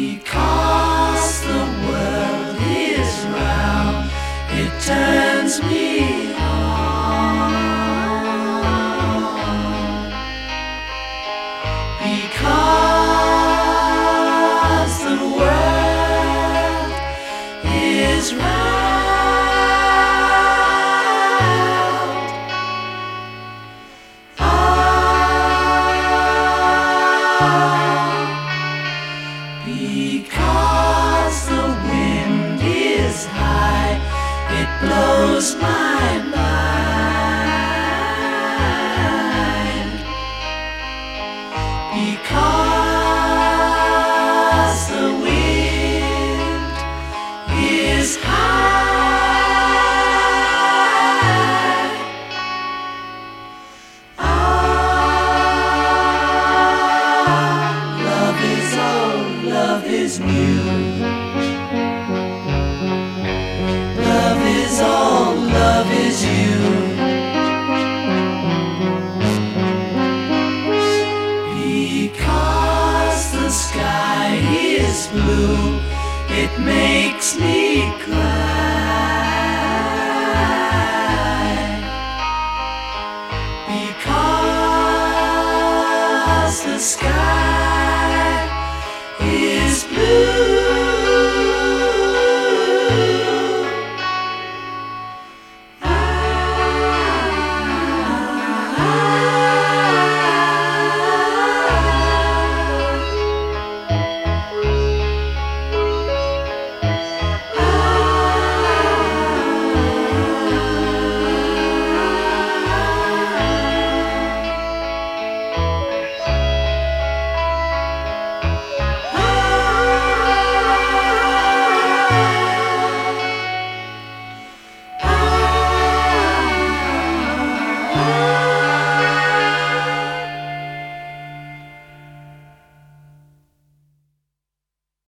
Because the world is round, it turns me on. Because the world is round, because the wind is high, it blows my mind. Because the wind is high, love is old, love is new. Love is all, love is you. Because the sky is blue, it makes me cry.